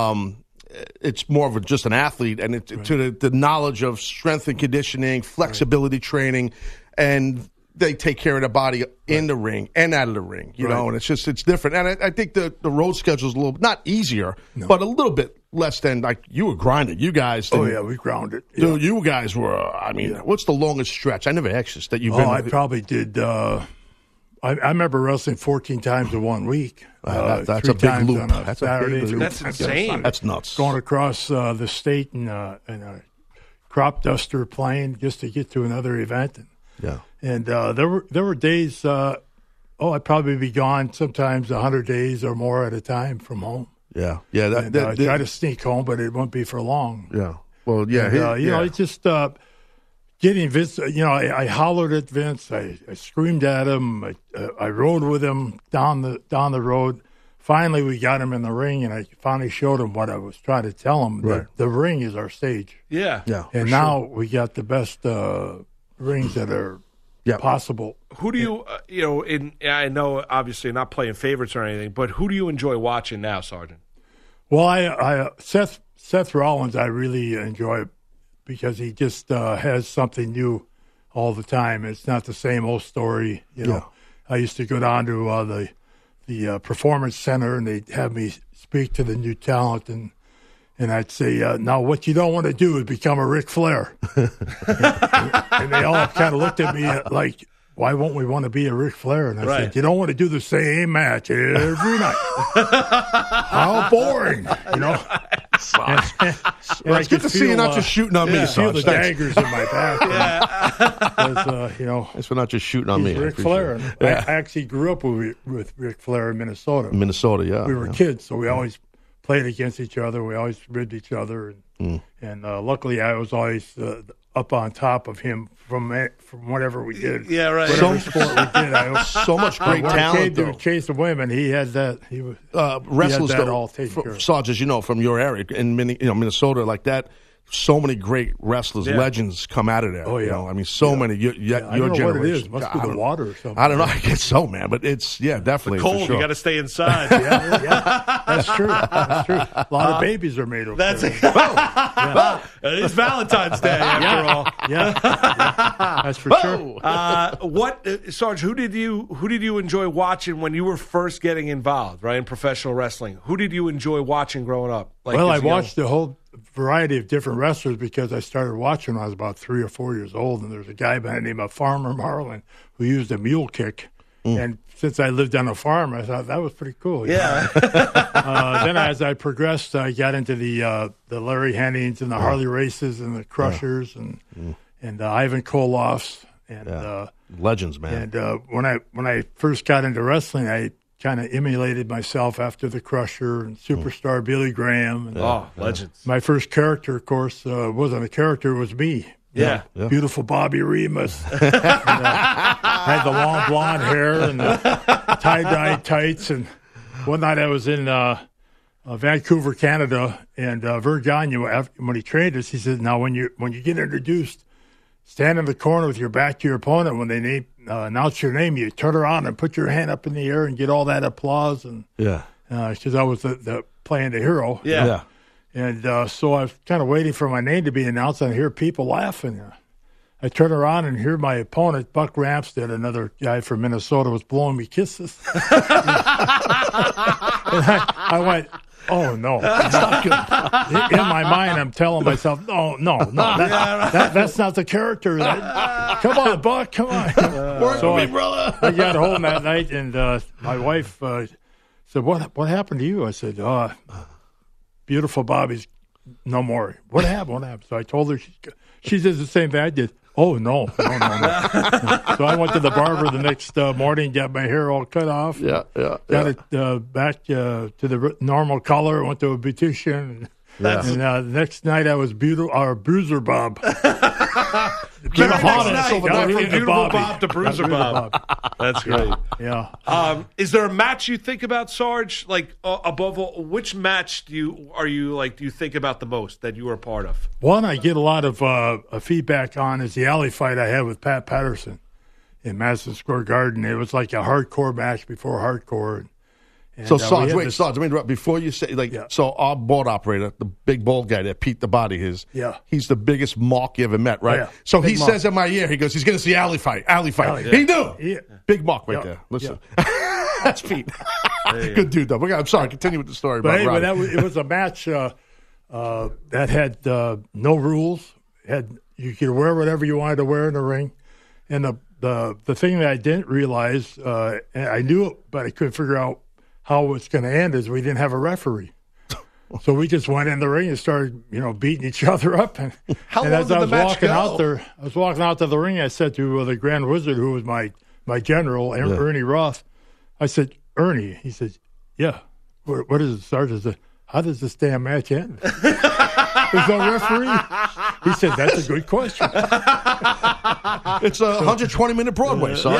[SPEAKER 5] it's more of just an athlete, and to the knowledge of strength and conditioning, flexibility training, and they take care of their body in the ring and out of the ring, and it's different. And I think the road schedule is a little, not easier, but a little bit less than, like, you were grinding. You guys.
[SPEAKER 11] We grounded.
[SPEAKER 5] Dude, you guys were, what's the longest stretch? I never asked this that you've been.
[SPEAKER 11] I probably did. I remember wrestling 14 times in 1 week.
[SPEAKER 5] That's a big loop.
[SPEAKER 11] That's Saturday.
[SPEAKER 5] A big loop.
[SPEAKER 4] That's insane.
[SPEAKER 5] That's nuts.
[SPEAKER 11] Going across the state in a crop duster plane just to get to another event. And there were days, I'd probably be gone sometimes 100 days or more at a time from home.
[SPEAKER 5] Yeah.
[SPEAKER 11] I'd try to sneak home, but it won't be for long.
[SPEAKER 5] Yeah. Well, yeah.
[SPEAKER 11] And, it's just getting Vince, I hollered at Vince. I screamed at him. I rode with him down the road. Finally, we got him in the ring, and I finally showed him what I was trying to tell him.
[SPEAKER 5] Right.
[SPEAKER 11] The ring is our stage.
[SPEAKER 4] Yeah.
[SPEAKER 11] And now we got the best rings that are possible.
[SPEAKER 4] Who do you, I know obviously you're not playing favorites or anything, but who do you enjoy watching now, Sergeant?
[SPEAKER 11] Well, Seth Rollins I really enjoy because he just has something new all the time. It's not the same old story, you know. I used to go down to the Performance Center, and they'd have me speak to the new talent, and I'd say, now what you don't want to do is become a Ric Flair. and they all kind of looked at me like, why won't we want to be a Ric Flair? And I said, you don't want to do the same match every night. How boring, you know?
[SPEAKER 5] It's good to see you not just shooting on me,
[SPEAKER 11] I feel
[SPEAKER 5] Sarge.
[SPEAKER 11] the daggers in my back. Because, you know,
[SPEAKER 5] thanks for not just shooting on me.
[SPEAKER 11] Ric Flair. I actually grew up with Ric Flair in Minnesota. We were kids, so we always played against each other. We always ribbed each other. And luckily, I was always up on top of him from whatever we did.
[SPEAKER 4] Yeah, right.
[SPEAKER 11] Whatever sport we did.
[SPEAKER 5] So much great talent, though.
[SPEAKER 11] To chase the women, he had that. He was
[SPEAKER 5] wrestlers
[SPEAKER 11] he had that all taken care of.
[SPEAKER 5] Sarge, as you know, from your area in Minnesota, like that. So many great wrestlers, legends come out of there. Oh, yeah. You know? I mean, so many. Your
[SPEAKER 11] I don't know
[SPEAKER 5] generation.
[SPEAKER 11] what it is. It must be the water or something.
[SPEAKER 5] I don't know. I guess so, man. But it's, definitely.
[SPEAKER 4] The cold.
[SPEAKER 5] For sure.
[SPEAKER 4] You got to stay inside.
[SPEAKER 11] That's true. That's true. A lot of babies are made over there.
[SPEAKER 4] It's Valentine's Day, after all.
[SPEAKER 11] Yeah. That's for sure.
[SPEAKER 4] Sarge, who did you enjoy watching when you were first getting involved, right, in professional wrestling? Who did you enjoy watching growing up?
[SPEAKER 11] I watched the whole variety of different wrestlers because I started watching when I was about 3 or 4 years old, and there's a guy by the name of Farmer Marlin who used a mule kick. And since I lived on a farm, I thought that was pretty cool.
[SPEAKER 4] Yeah.
[SPEAKER 11] Then as I progressed, I got into the Larry Hennings and the Harley Races and the Crushers and Ivan Koloffs and
[SPEAKER 5] legends, man.
[SPEAKER 11] And when I first got into wrestling, I kind of emulated myself after the Crusher and Superstar Billy Graham. And,
[SPEAKER 4] legends.
[SPEAKER 11] My first character, of course, wasn't a character; it was me.
[SPEAKER 4] Yeah.
[SPEAKER 11] Beautiful Bobby Remus. Had the long blonde hair and the tie-dye tights. And one night I was in Vancouver, Canada, and Vern Gagne, when he trained us, he said, now when you get introduced, stand in the corner with your back to your opponent. When they announce your name, you turn around and put your hand up in the air and get all that applause. And because I was playing the hero.
[SPEAKER 4] Yeah.
[SPEAKER 11] And so I was kind of waiting for my name to be announced, and I hear people laughing. I turn around and hear my opponent, Buck Ramstead, another guy from Minnesota, was blowing me kisses. And I went, oh, no. That's not good. In my mind, I'm telling myself, no, that's not the character. Come on, Buck, come on.
[SPEAKER 5] Work with me, brother.
[SPEAKER 11] I got home that night, and my wife said, what happened to you? I said, Beautiful Bobby's no more. What happened? So I told her. She did the same thing I did. Oh, no. So I went to the barber the next morning, got my hair all cut off. Got it back to the normal color. Went to a beautician. And the next night I was Bruiser Bob.
[SPEAKER 4] From Beautiful Bob to Bruiser Bob. That's great.
[SPEAKER 11] Yeah.
[SPEAKER 4] Is there a match you think about, Sarge? Like above all, which match do you think about the most that you were a part of?
[SPEAKER 11] One I get a lot of feedback on is the alley fight I had with Pat Patterson in Madison Square Garden. It was like a hardcore match before hardcore. And,
[SPEAKER 5] so, Sarge, let me interrupt. Before you say, so our board operator, the big bald guy there, Pete the Body, he's the biggest mark you ever met, right?
[SPEAKER 11] Yeah.
[SPEAKER 5] So he says in my ear, he goes, he's going to see alley fight. He knew.
[SPEAKER 11] Yeah.
[SPEAKER 5] Big mark right there. Listen. That's Pete. Good dude, though. I'm sorry, continue with the story.
[SPEAKER 11] But anyway, it was a match that had no rules. You could wear whatever you wanted to wear in the ring. And the thing that I didn't realize, I knew it, but I couldn't figure out how it was going to end is we didn't have a referee. So we just went in the ring and started, beating each other up. And as I was walking out there, I was walking out to the ring, I said to the Grand Wizard, who was my general, Ernie Roth, I said, Ernie, he said, yeah, what is it, Sergeant? I said, how does this damn match end? There's no referee. He said, that's a good question.
[SPEAKER 5] It's a 120-minute Broadway, Sarge.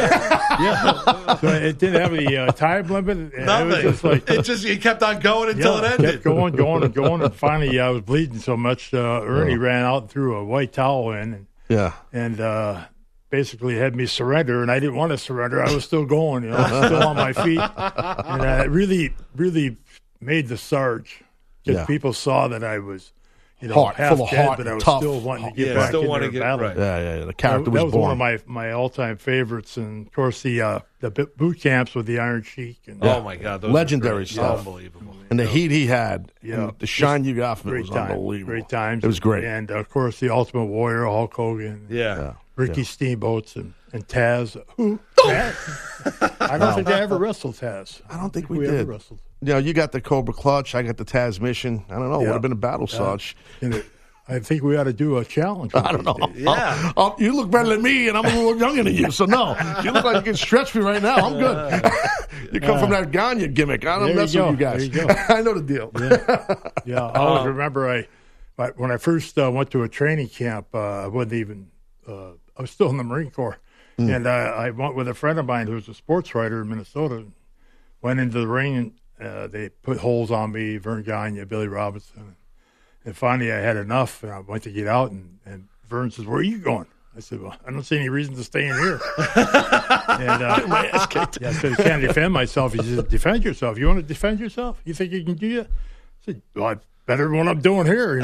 [SPEAKER 11] Yeah. So it didn't have any time limit.
[SPEAKER 4] Nothing.
[SPEAKER 11] It was just like,
[SPEAKER 4] it kept on going until it ended.
[SPEAKER 11] Kept going. And finally, I was bleeding so much, Ernie ran out and threw a white towel in. And basically had me surrender, and I didn't want to surrender. I was still going, still on my feet. And it really, really made the surge because people saw that I was, half
[SPEAKER 5] full of
[SPEAKER 11] dead,
[SPEAKER 5] heart,
[SPEAKER 11] but I was
[SPEAKER 5] tough.
[SPEAKER 11] still wanting to get back in the battle.
[SPEAKER 4] Right.
[SPEAKER 5] Yeah. The character was
[SPEAKER 11] That was
[SPEAKER 5] born.
[SPEAKER 11] one of my all-time favorites, and of course the boot camps with the Iron Sheik. And,
[SPEAKER 4] Oh my God, those
[SPEAKER 5] legendary
[SPEAKER 4] are
[SPEAKER 5] stuff.
[SPEAKER 4] Unbelievable.
[SPEAKER 5] And the heat he had,
[SPEAKER 11] Yeah.
[SPEAKER 5] and the shine you got from it was
[SPEAKER 11] Great time.
[SPEAKER 5] unbelievable.
[SPEAKER 11] Great times.
[SPEAKER 5] It was great.
[SPEAKER 11] And, of course, the Ultimate Warrior, Hulk Hogan, Ricky Steamboats, and Taz. Who? Taz? I don't think I ever wrestled Taz.
[SPEAKER 5] I don't think we
[SPEAKER 11] ever
[SPEAKER 5] did.
[SPEAKER 11] wrestled.
[SPEAKER 5] You got the Cobra Clutch. I got the Taz Mission. I don't know. It would have been a battle, Sarge.
[SPEAKER 11] I think we ought to do a challenge.
[SPEAKER 5] I don't know.
[SPEAKER 4] Yeah.
[SPEAKER 5] You look better than me, and I'm a little younger than you. So, no. You look like you can stretch me right now. I'm good. You come from that Gagne gimmick. I don't mess with you guys.
[SPEAKER 11] There you go.
[SPEAKER 5] I know the deal.
[SPEAKER 11] Yeah. I always remember when I first went to a training camp, I wasn't even I was still in the Marine Corps. And I went with a friend of mine who was a sports writer in Minnesota. Went into the ring, and they put holes on me, Vern Gagne, Billy Robinson. And finally, I had enough, and I went to get out, and Vern says, "Where are you going?" I said, "Well, I don't see any reason to stay in here." And
[SPEAKER 5] My ass kicked.
[SPEAKER 11] I said, "I can't defend myself." He said, "Defend yourself. You want to defend yourself? You think you can do that?" I said, "Well, I better than what I'm doing here,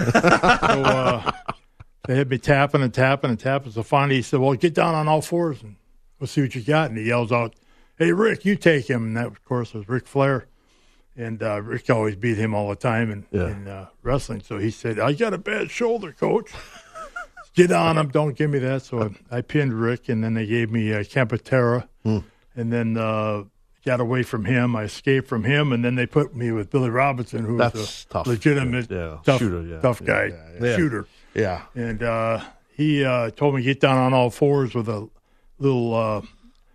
[SPEAKER 11] So they had me tapping and tapping and tapping. So finally, he said, "Well, get down on all fours and we'll see what you got." And he yells out, "Hey, Rick, you take him." And that, of course, was Ric Flair. And Rick always beat him all the time in wrestling. So he said, "I got a bad shoulder, coach. Get on him. Don't give me that." So I pinned Rick, and then they gave me Campatera. And then got away from him. I escaped from him, and then they put me with Billy Robinson, who was a
[SPEAKER 5] tough.
[SPEAKER 11] legitimate
[SPEAKER 5] shooter,
[SPEAKER 11] tough guy, shooter.
[SPEAKER 5] Yeah.
[SPEAKER 11] And he told me to get down on all fours with a little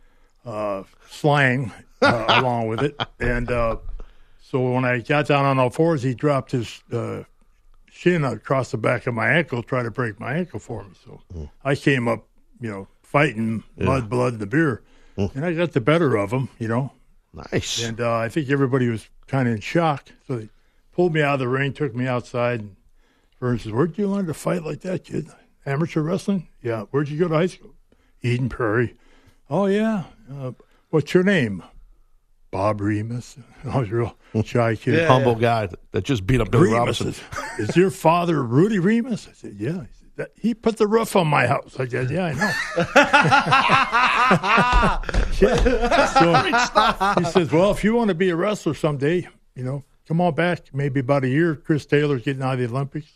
[SPEAKER 11] slang along with it. And so when I got down on all fours, he dropped his shin across the back of my ankle, tried to break my ankle for me. So I came up, fighting mud, blood, and the beer. And I got the better of him,
[SPEAKER 5] Nice.
[SPEAKER 11] And I think everybody was kind of in shock. So they pulled me out of the ring, took me outside, and Vern says, "Where'd you learn to fight like that, kid? Amateur wrestling?" "Yeah." "Where'd you go to high school?" "Eden Prairie." "Oh, yeah. What's your name?" "Bob Remus." I was a real shy kid.
[SPEAKER 5] Humble guy that just beat up Billy Robinson.
[SPEAKER 11] Is your father Rudy Remus? I said, "Yeah." He said, "He put the roof on my house." I said, "Yeah, I know." So he says, "Well, if you want to be a wrestler someday, come on back. Maybe about a year. Chris Taylor's getting out of the Olympics."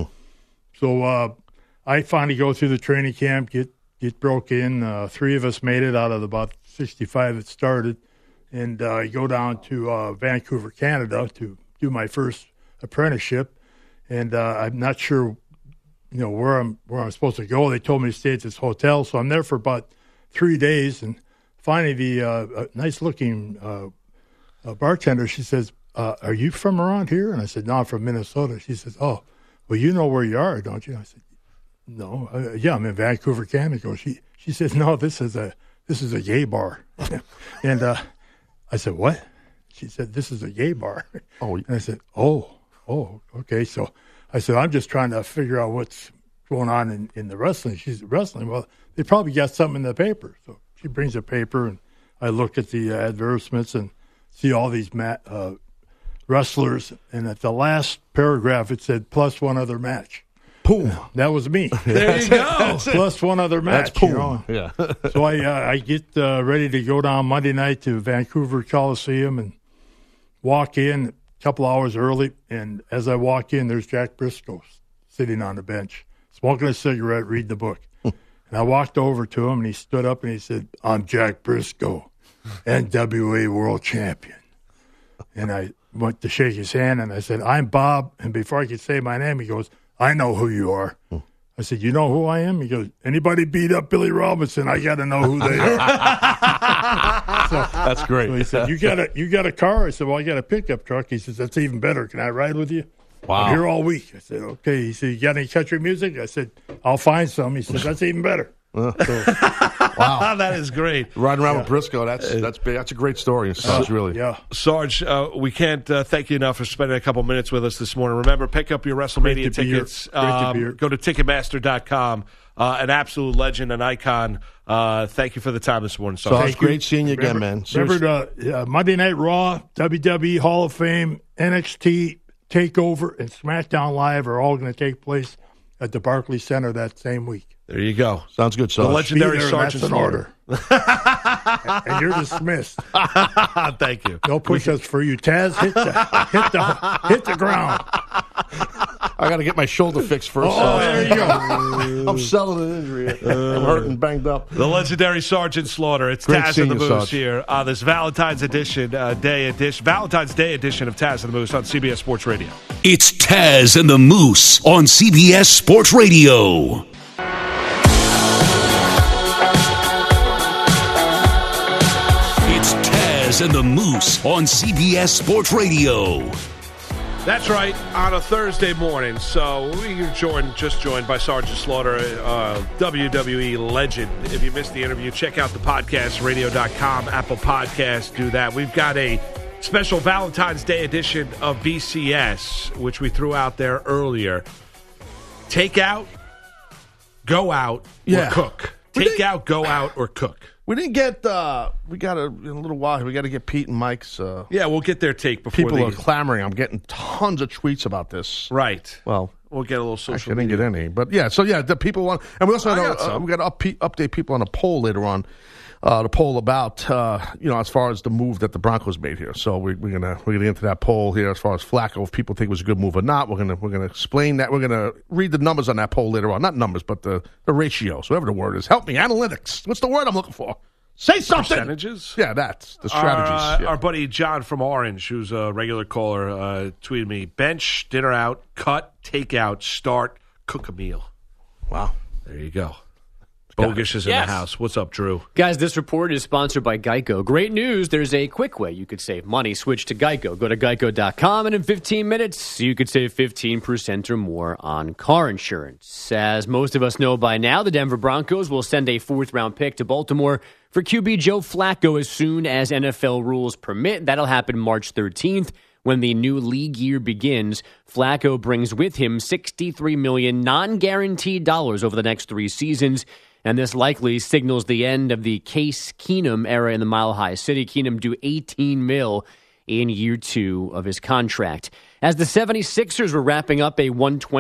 [SPEAKER 11] So I finally go through the training camp, get broke in. 3 of us made it out of about 65 that started. And I go down to Vancouver, Canada, to do my first apprenticeship. And I'm not sure, where I'm supposed to go. They told me to stay at this hotel, so I'm there for about 3 days. And finally, the nice-looking bartender, she says, "Are you from around here?" And I said, "No, I'm from Minnesota." She says, "Oh, well, you know where you are, don't you?" I said, "No, yeah, I'm in Vancouver, Canada." She says, "No, this is a gay bar." And I said, "What?" She said, "This is a gay bar." And I said, oh, okay. So I said, "I'm just trying to figure out what's going on in the wrestling." She said, "Wrestling? Well, they probably got something in the paper." So she brings a paper, and I look at the advertisements and see all these wrestlers. And at the last paragraph, it said, "plus one other match." Boom. That was me.
[SPEAKER 4] There you go.
[SPEAKER 11] Plus one other match.
[SPEAKER 5] That's boom. Yeah.
[SPEAKER 11] So I get ready to go down Monday night to Vancouver Coliseum and walk in a couple hours early. And as I walk in, there's Jack Briscoe sitting on the bench, smoking a cigarette, reading the book. And I walked over to him, and he stood up and he said, "I'm Jack Briscoe, NWA World Champion." And I went to shake his hand, and I said, "I'm Bob." And before I could say my name, he goes, "I know who you are." I said, "You know who I am?" He goes, "Anybody beat up Billy Robinson, I got to know who they are."
[SPEAKER 5] That's great.
[SPEAKER 11] So he said, you got a car?" I said, "Well, I got a pickup truck." He says, "That's even better. Can I ride with you?"
[SPEAKER 5] Wow.
[SPEAKER 11] "I'm here all week." I said, "Okay." He said, "You got any country music?" I said, "I'll find some." He said, "That's even better."
[SPEAKER 5] Wow.
[SPEAKER 4] That is great.
[SPEAKER 5] Riding around with Briscoe, that's big. That's a great story. Sarge, really.
[SPEAKER 11] Yeah.
[SPEAKER 4] Sarge, we can't thank you enough for spending a couple minutes with us this morning. Remember, pick up your WrestleMania tickets. Go to Ticketmaster.com. an absolute legend, an icon. Thank you for the time this morning,
[SPEAKER 5] So
[SPEAKER 4] Sarge.
[SPEAKER 5] it's great seeing you again, man.
[SPEAKER 11] Remember the Monday Night Raw, WWE Hall of Fame, NXT TakeOver, and SmackDown Live are all going to take place at the Barclays Center that same week.
[SPEAKER 4] There you go.
[SPEAKER 5] Sounds good,
[SPEAKER 4] The
[SPEAKER 5] Sarge.
[SPEAKER 4] legendary
[SPEAKER 11] Be there,
[SPEAKER 4] Sergeant
[SPEAKER 11] that's an
[SPEAKER 4] Slaughter.
[SPEAKER 11] And you're dismissed.
[SPEAKER 4] Thank you.
[SPEAKER 11] No push-ups for you, Taz. Hit the ground.
[SPEAKER 5] I got to get my shoulder fixed first.
[SPEAKER 11] Oh, there you go.
[SPEAKER 5] I'm selling an injury. I'm hurting, banged up.
[SPEAKER 4] The legendary Sergeant Slaughter. It's
[SPEAKER 5] Great
[SPEAKER 4] Taz
[SPEAKER 5] seeing
[SPEAKER 4] and the
[SPEAKER 5] you,
[SPEAKER 4] Moose
[SPEAKER 5] Sarge.
[SPEAKER 4] here on this Valentine's Valentine's Day edition of Taz and the Moose on CBS Sports Radio.
[SPEAKER 8] It's Taz and the Moose on CBS Sports Radio. It's Taz and the Moose on CBS Sports Radio.
[SPEAKER 4] That's right, on a Thursday morning. So we're just joined by Sergeant Slaughter, WWE legend. If you missed the interview, check out the podcast, radio.com, Apple Podcasts, do that. We've got a special Valentine's Day edition of BCS, which we threw out there earlier. Take out, go out, or cook. Take out, go out, or cook.
[SPEAKER 5] We didn't get, we got in a little while here, we got to get Pete and Mike's.
[SPEAKER 4] Yeah, we'll get their take before
[SPEAKER 5] People are clamoring. I'm getting tons of tweets about this.
[SPEAKER 4] Right.
[SPEAKER 5] Well,
[SPEAKER 4] we'll get a little social
[SPEAKER 5] actually, I didn't get any. But yeah, the people want, and we also we got to update people on a poll later on. The poll about as far as the move that the Broncos made here. So we're gonna get into that poll here as far as Flacco, if people think it was a good move or not. We're gonna explain that. We're gonna read the numbers on that poll later on. Not numbers, but the ratios, whatever the word is. Help me, analytics. What's the word I'm looking for? Say something.
[SPEAKER 4] Percentages?
[SPEAKER 5] Yeah, that's the strategies.
[SPEAKER 4] Our buddy John from Orange, who's a regular caller, tweeted me: bench, dinner out, cut, take out, start, cook a meal.
[SPEAKER 5] Wow.
[SPEAKER 4] There you go. Bogus is in the house. What's up, Drew?
[SPEAKER 12] Guys, this report is sponsored by Geico. Great news. There's a quick way you could save money. Switch to Geico. Go to geico.com, and in 15 minutes, you could save 15% or more on car insurance. As most of us know by now, the Denver Broncos will send a fourth-round pick to Baltimore for QB Joe Flacco as soon as NFL rules permit. That'll happen March 13th. When the new league year begins, Flacco brings with him $63 million non-guaranteed dollars over the next 3 seasons. And this likely signals the end of the Case Keenum era in the Mile High City. Keenum due $18 million in year 2 of his contract. As the 76ers were wrapping up a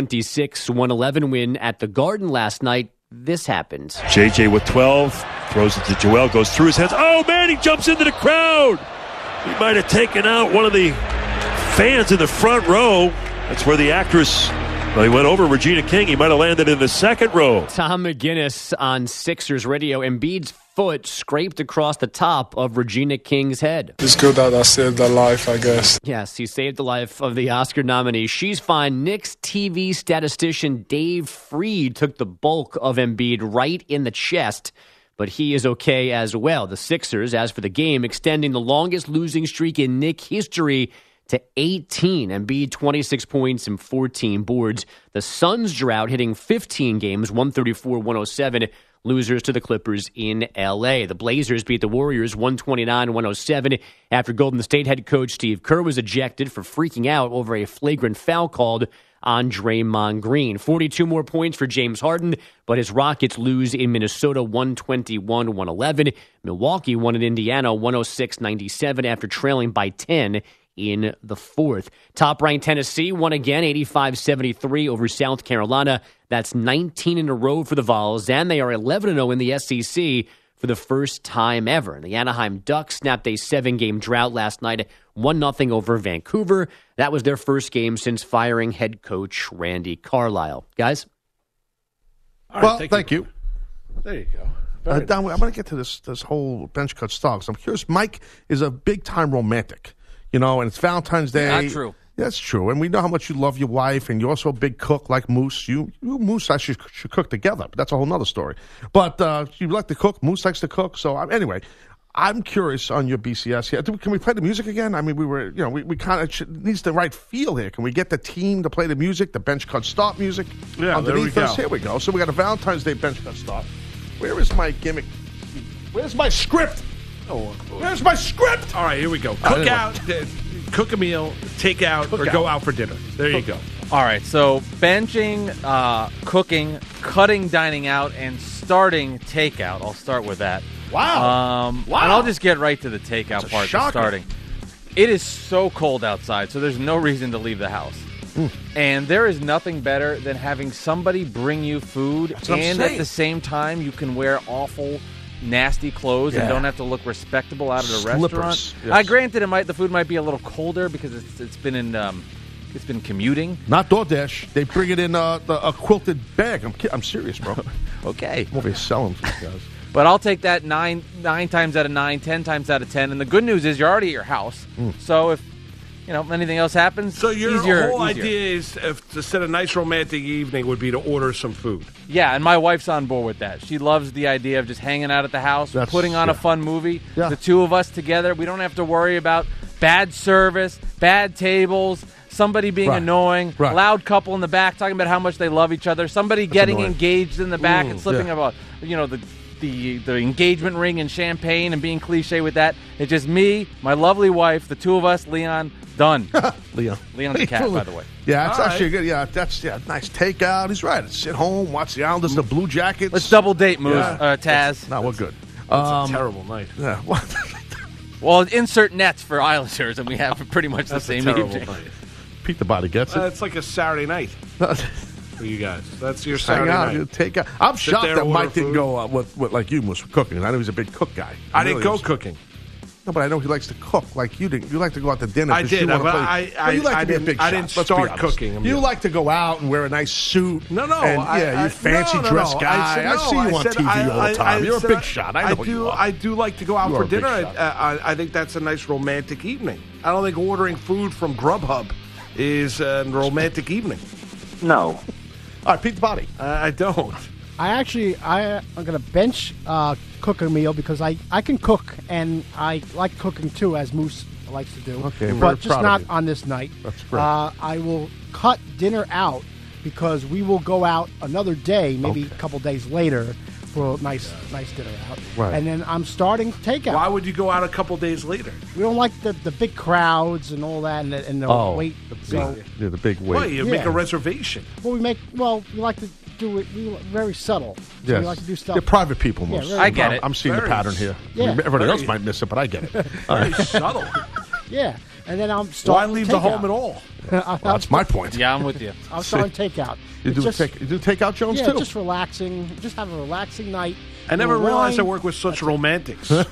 [SPEAKER 12] 126-111 win at the Garden last night, this happened.
[SPEAKER 13] JJ with 12, throws it to Joel, goes through his hands. Oh, man, he jumps into the crowd. He might have taken out one of the fans in the front row. That's where the actress... Well, he went over Regina King. He might have landed in the second row.
[SPEAKER 12] Tom McGinnis on Sixers radio. Embiid's foot scraped across the top of Regina King's head.
[SPEAKER 14] It's good that I saved her life, I guess.
[SPEAKER 12] Yes, he saved the life of the Oscar nominee. She's fine. Knicks TV statistician Dave Freed took the bulk of Embiid right in the chest, but he is okay as well. The Sixers, as for the game, extending the longest losing streak in Knick history to 18. Embiid 26 points and 14 boards. The Suns drought hitting 15 games, 134-107. Losers to the Clippers in L.A. The Blazers beat the Warriors 129-107 after Golden State head coach Steve Kerr was ejected for freaking out over a flagrant foul called on Draymond Green. 42 more points for James Harden, but his Rockets lose in Minnesota 121-111. Milwaukee won in Indiana 106-97 after trailing by 10 in the fourth. Top-ranked Tennessee won again, 85-73 over South Carolina. That's 19 in a row for the Vols, and they are 11-0 in the SEC for the first time ever. And the Anaheim Ducks snapped a 7-game drought last night, 1-0 over Vancouver. That was their first game since firing head coach Randy Carlisle. Guys?
[SPEAKER 5] Well, thank you.
[SPEAKER 4] There you go.
[SPEAKER 5] Don, I'm going to get to this whole bench cut stocks. I'm curious. Mike is a big-time romantic. You know, and it's Valentine's Day.
[SPEAKER 12] Not true.
[SPEAKER 5] That's true. And we know how much you love your wife, and you're also a big cook like Moose. You Moose actually should cook together, but that's a whole other story. But you like to cook. Moose likes to cook. So, anyway, I'm curious on your BCS here. Can we play the music again? I mean, we kind of needs the right feel here. Can we get the team to play the music, the bench cut start music underneath us? Here we go. So we got a Valentine's Day bench cut start. Where is my gimmick? Where's my script? Where's my script?
[SPEAKER 4] All right, here we go. Cook out, cook a meal, take out, or go out for dinner. There you go.
[SPEAKER 10] All right, so benching, cooking, cutting dining out, and starting takeout. I'll start with that.
[SPEAKER 5] Wow.
[SPEAKER 10] And I'll just get right to the takeout part, the starting. It is so cold outside, so there's no reason to leave the house. And there is nothing better than having somebody bring you food, and at the same time you can wear awful, nasty clothes and don't have to look respectable out at a restaurant. Yes. Granted, the food might be a little colder because it's been commuting.
[SPEAKER 5] Not DoorDash. They bring it in a quilted bag. I'm serious, bro.
[SPEAKER 10] Okay.
[SPEAKER 5] I'm over here selling for you guys.
[SPEAKER 10] But I'll take that 9 times out of 9, 10 times out of 10. And the good news is you're already at your house. So if anything else happens,
[SPEAKER 4] so your whole
[SPEAKER 10] easier.
[SPEAKER 4] idea is to set a nice romantic evening would be to order some food.
[SPEAKER 10] Yeah, and my wife's on board with that. She loves the idea of just hanging out at the house, putting on a fun movie. Yeah. The two of us together. We don't have to worry about bad service, bad tables, somebody being annoying, loud couple in the back talking about how much they love each other, somebody getting engaged in the back and slipping about the engagement ring and champagne and being cliche with that. It's just me, my lovely wife, the two of us, Leon, done.
[SPEAKER 5] Leon's
[SPEAKER 10] a cat, by the way.
[SPEAKER 5] Yeah, it's actually good. Yeah, that's nice takeout. He's right. Sit home, watch the Islanders, the Blue Jackets.
[SPEAKER 10] Let's double date, Moose, Taz.
[SPEAKER 5] No, we're good.
[SPEAKER 4] It's a terrible night.
[SPEAKER 5] Yeah.
[SPEAKER 10] Well, insert nets for Islanders, and we have pretty much the same evening.
[SPEAKER 5] Night. Pete the Body gets it.
[SPEAKER 4] It's like a Saturday night for you guys. That's your Saturday night.
[SPEAKER 5] Take out. I'm shocked that Mike didn't go with like you, Moose, for cooking. I know he's a big cook guy.
[SPEAKER 4] I didn't go cooking.
[SPEAKER 5] No, but I know he likes to cook like you didn't. You like to go out to dinner.
[SPEAKER 4] I did.
[SPEAKER 5] You like to be a big shot.
[SPEAKER 4] I didn't start cooking.
[SPEAKER 5] You like to go out and wear a nice suit.
[SPEAKER 4] No.
[SPEAKER 5] You fancy dress guy. I see you on TV all the time. You're a big shot. I know you are.
[SPEAKER 4] I do like to go out for dinner. I think that's a nice romantic evening. I don't think ordering food from Grubhub is a romantic evening.
[SPEAKER 15] No.
[SPEAKER 5] All right, Pete the Body.
[SPEAKER 4] I don't.
[SPEAKER 7] I'm going to bench cook a meal because I can cook, and I like cooking too, as Moose likes to do.
[SPEAKER 5] Okay,
[SPEAKER 7] but just not on this night.
[SPEAKER 5] That's great.
[SPEAKER 7] I will cut dinner out because we will go out another day, maybe a couple days later, for a nice dinner out.
[SPEAKER 5] Right.
[SPEAKER 7] And then I'm starting takeout.
[SPEAKER 4] Why would you go out a couple days later?
[SPEAKER 7] We don't like the big crowds and all that, and the wait.
[SPEAKER 5] The big wait.
[SPEAKER 4] Well, you make a reservation.
[SPEAKER 7] Well, we like to do it very subtle. So
[SPEAKER 5] yes.
[SPEAKER 7] we like to do stuff.
[SPEAKER 5] They're private people, most.
[SPEAKER 10] I get it.
[SPEAKER 5] I'm seeing the pattern here.
[SPEAKER 7] Yeah.
[SPEAKER 5] Everybody else might miss it, but I get it.
[SPEAKER 4] Very subtle.
[SPEAKER 7] Yeah. And then I'm starting
[SPEAKER 4] Why leave the home at all?
[SPEAKER 5] Well, that's my point.
[SPEAKER 10] Yeah, I'm with you.
[SPEAKER 7] I'm starting takeout.
[SPEAKER 5] You do takeout, Jones,
[SPEAKER 7] too? Yeah,
[SPEAKER 5] too?
[SPEAKER 7] just relaxing. Just have a relaxing night.
[SPEAKER 4] I never realized I work with such romantics.
[SPEAKER 10] and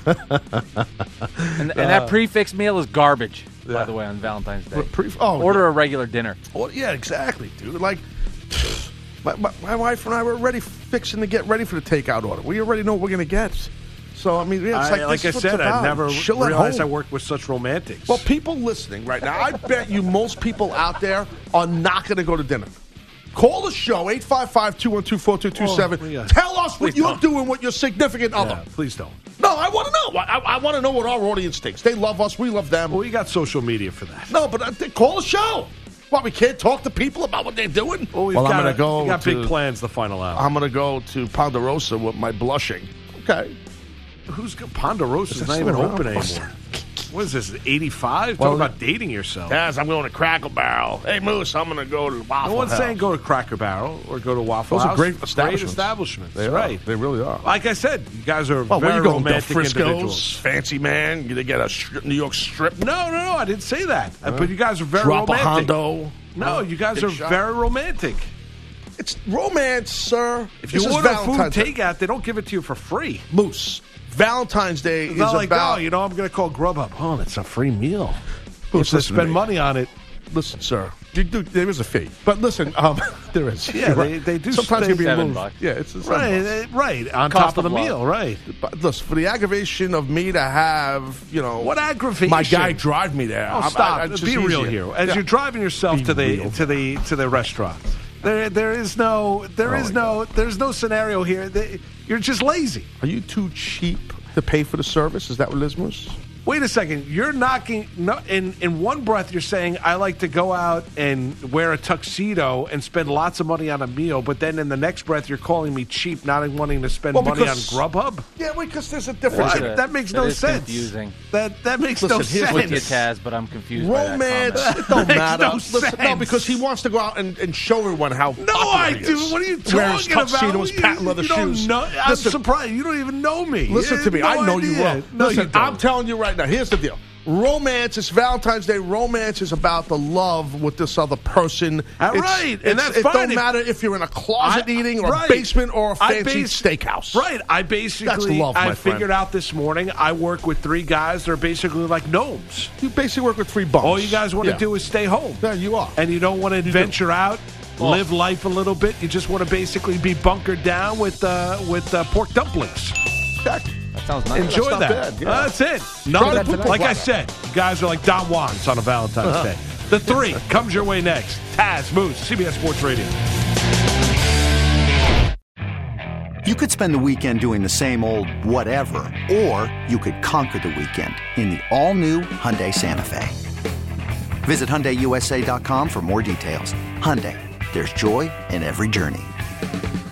[SPEAKER 10] that prefix meal is garbage, by the way, on Valentine's Day. Order a regular dinner.
[SPEAKER 5] Well, yeah, exactly, dude. Like, my wife and I were already fixing to get ready for the takeout order. We already know what we're going to get. So, I mean, it's
[SPEAKER 4] like I said, I never realized I worked with such romantics.
[SPEAKER 5] Well, people listening right now, I bet you most people out there are not going to go to dinner. Call the show, 855-212-4227. Tell us what you're doing with your significant other.
[SPEAKER 4] Please don't.
[SPEAKER 5] No, I want to know. I want to know what our audience thinks. They love us. We love them.
[SPEAKER 4] Well, we got social media for that.
[SPEAKER 5] No, but call the show. What, we can't talk to people about what they're doing?
[SPEAKER 4] Well, I'm going to go. We got big plans the final hour.
[SPEAKER 5] I'm going to go to Ponderosa with my blushing. Okay.
[SPEAKER 4] Who's Ponderosa is not even open anymore. What is this, 85? Talk about dating yourself.
[SPEAKER 5] Yes, I'm going to Cracker Barrel. Hey, Moose, I'm going to go to Waffle House.
[SPEAKER 4] No one's saying go to Cracker Barrel or go to Waffle House.
[SPEAKER 5] Those are great establishments.
[SPEAKER 4] Great establishments.
[SPEAKER 5] They
[SPEAKER 4] right.
[SPEAKER 5] They really are.
[SPEAKER 4] Like I said, you guys are very
[SPEAKER 5] where you going,
[SPEAKER 4] romantic
[SPEAKER 5] Frisco's,
[SPEAKER 4] individuals.
[SPEAKER 5] Fancy Man? They get a New York strip?
[SPEAKER 4] No, I didn't say that. But you guys are very
[SPEAKER 5] Drop
[SPEAKER 4] romantic.
[SPEAKER 5] a Hondo.
[SPEAKER 4] No, you guys are very romantic.
[SPEAKER 5] It's romance, sir.
[SPEAKER 4] If you order food takeout, they don't give it to you for free.
[SPEAKER 5] Moose. Valentine's Day is
[SPEAKER 4] not like,
[SPEAKER 5] about...
[SPEAKER 4] I'm going to call Grubhub. Oh, that's a free meal. You have to spend money on it.
[SPEAKER 5] Listen, sir. There is a fee. But listen, there is.
[SPEAKER 4] Yeah, they do.
[SPEAKER 5] Sometimes you'll be
[SPEAKER 10] $7.
[SPEAKER 5] Yeah, it's
[SPEAKER 4] right. On top of the meal, right.
[SPEAKER 5] But listen, for the aggravation of me to have,
[SPEAKER 4] what aggravation?
[SPEAKER 5] My guy drive me there.
[SPEAKER 4] Oh, stop. Be real here. As you're driving yourself to the restaurant, there's no scenario here. You're just lazy.
[SPEAKER 5] Are you too cheap to pay for the service? Is that what it is, Moose?
[SPEAKER 4] Wait a second. You're knocking in one breath. You're saying I like to go out and wear a tuxedo and spend lots of money on a meal, but then in the next breath you're calling me cheap, not wanting to spend money on Grubhub.
[SPEAKER 5] Yeah, because there's a difference.
[SPEAKER 4] That makes no sense.
[SPEAKER 10] Confusing.
[SPEAKER 4] That makes no sense.
[SPEAKER 10] With you, Taz, but I'm confused.
[SPEAKER 5] Romance,
[SPEAKER 10] by that
[SPEAKER 5] it don't matter.
[SPEAKER 4] No,
[SPEAKER 5] because he wants to go out and show everyone how.
[SPEAKER 4] No, I do. What are you talking about?
[SPEAKER 5] Tuxedos, patent leather shoes.
[SPEAKER 4] I'm surprised you don't even know me.
[SPEAKER 5] Listen to me. I know you well.
[SPEAKER 4] No,
[SPEAKER 5] listen, I'm telling you right now. Here's the deal. Romance, it's Valentine's Day. Romance is about the love with this other person.
[SPEAKER 4] Right, and that's fine.
[SPEAKER 5] It don't matter if you're in a closet eating or a basement or a fancy steakhouse.
[SPEAKER 4] Right. That's love, my friend. Figured out this morning, I work with 3 guys that are basically like gnomes.
[SPEAKER 5] You basically work with 3 bums.
[SPEAKER 4] All you guys want to do is stay home.
[SPEAKER 5] Yeah, you are.
[SPEAKER 4] And you don't want to venture out, live life a little bit. You just want to basically be bunkered down with pork dumplings.
[SPEAKER 5] Exactly.
[SPEAKER 10] That sounds nice.
[SPEAKER 4] Enjoy that.
[SPEAKER 5] Bad, yeah.
[SPEAKER 4] That's it. Like I said, you guys are like Don Juans on a Valentine's Day. The 3 comes your way next. Taz, Moose, CBS Sports Radio.
[SPEAKER 15] You could spend the weekend doing the same old whatever, or you could conquer the weekend in the all-new Hyundai Santa Fe. Visit HyundaiUSA.com for more details. Hyundai, there's joy in every journey.